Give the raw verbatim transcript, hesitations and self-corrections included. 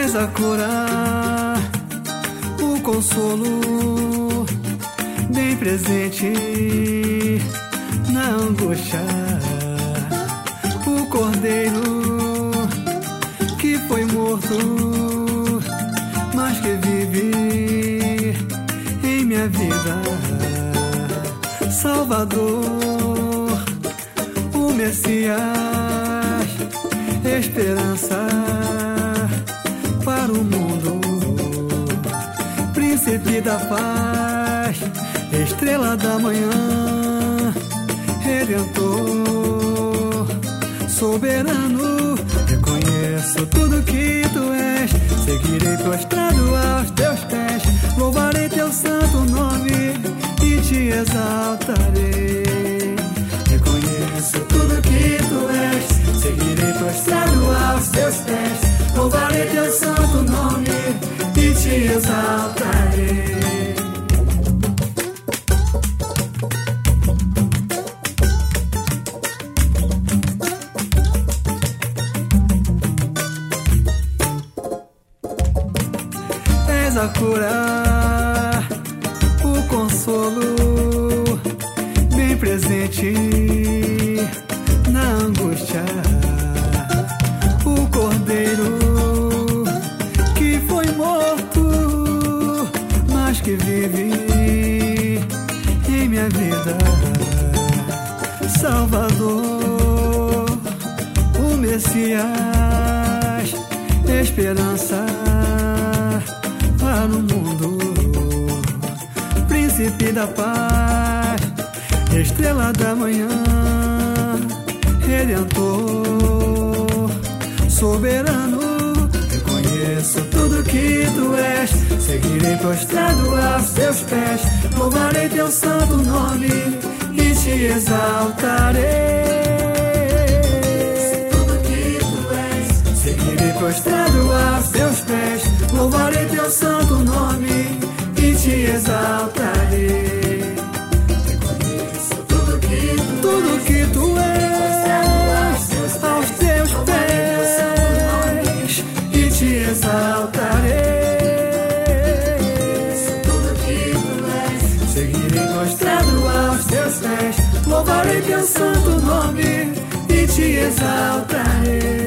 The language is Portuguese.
És a cura, o consolo, bem presente na angústia. O cordeiro que foi morto, mas que vive em minha vida. Salvador, o Messias, esperança para o mundo. Príncipe da paz, estrela da manhã, Redentor, soberano. Reconheço tudo que tu és, seguirei prostrado aos teus pés. Louvarei teu santo nome e te exaltarei. Reconheço tudo que tu és, seguirei prostrado aos teus pés. Louvarei teu santo nome e te exaltarei. És a cura, o consolo, bem presente na angústia. O cordeiro que foi morto, mas que vive em minha vida. Salvador, o Messias, esperança para o mundo. Príncipe da paz, estrela da manhã, Redentor, soberano. Reconheço tudo que tu és, seguirei prostrado aos teus pés. Louvarei teu santo nome e te exaltarei. Tudo que tu és, seguirei prostrado aos teus pés. Louvarei teu santo nome e te exaltarei. Reconheço tudo que tu, tudo que tu és, aos teus pés, e te exaltarei. Tudo que tu és, seguirei prostrado aos teus pés. Louvarei teu santo nome e te exaltarei.